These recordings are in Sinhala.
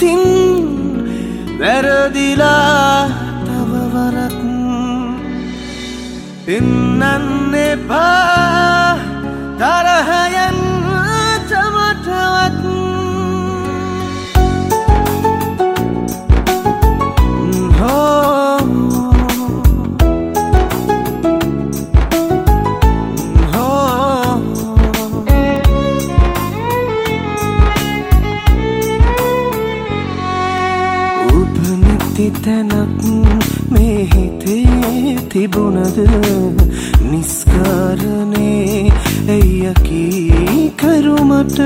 හිතින් වැරදිලා තව වරක් පෙන්නන්න එපා තරහයන් චමටවත් තැනක් මේ හිතේ තිබුණද නිස්කාරණේ ඇයි කීකරුමට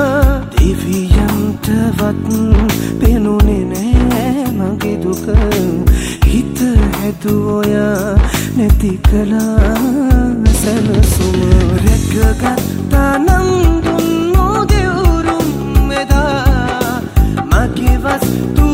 දෙවියන්ටවත් පෙනුනේ නෑ මගේ දුක හිත හැදුවොයා නැති කළා සැනසුම රැකගත්තා නම් දුන්නෝ දෙවුරුම් එදා මගේ වස්තු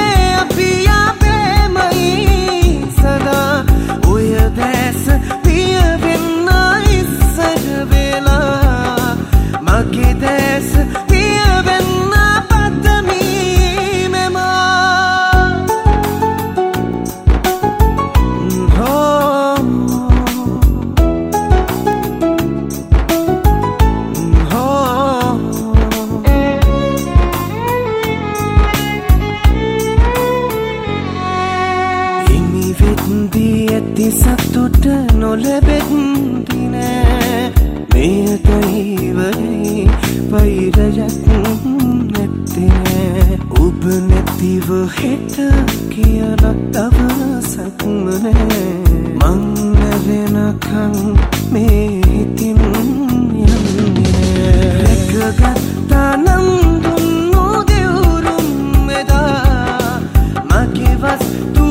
ඇති සතුට නොලැබෙද්දි නෑ මෙයටයි වරේ වෛරයක් නැත්තේ නෑ ඔබ නැතිව හෙට කියලා දවසක් නෑ මං නැරෙනකන් මේ හිතින් යන්නේ රැකගත්තා නම් දුන්නෝ දෙවුරුම් එදා මගේ වස්තු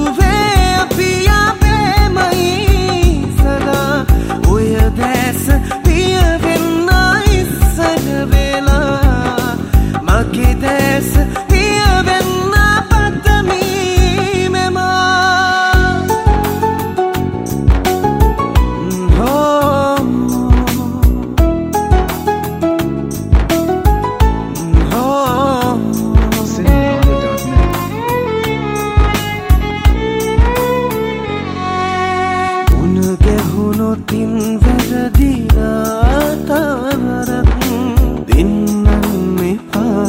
තින් වැරදිලා තවරක් දෙන්නන් එපා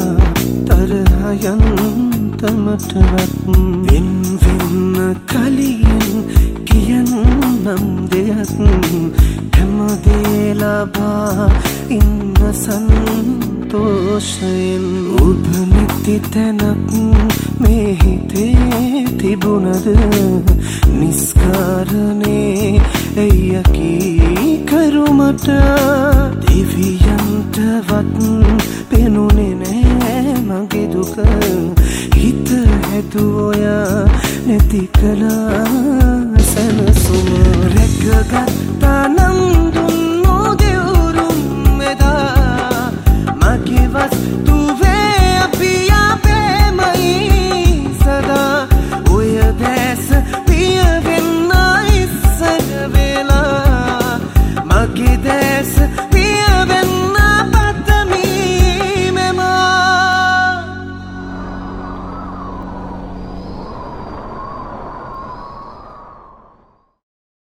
තරහයන්තමටවත් වෙන්න කලින් කියන්නම් දෙයක් හැමදේ ලබා ඉන්න සන්තෝෂයෙන් ඔබ නැති තැනක් මේ හිතේ තිබුණද නිස්කාරණේ ඇයි කීකරුමට දෙවියන්ටවත් පෙනුනේ නෑ මගේ දුක හිත හැදුවොයා නැති කළා සැනසුම රැකගත්තා නම්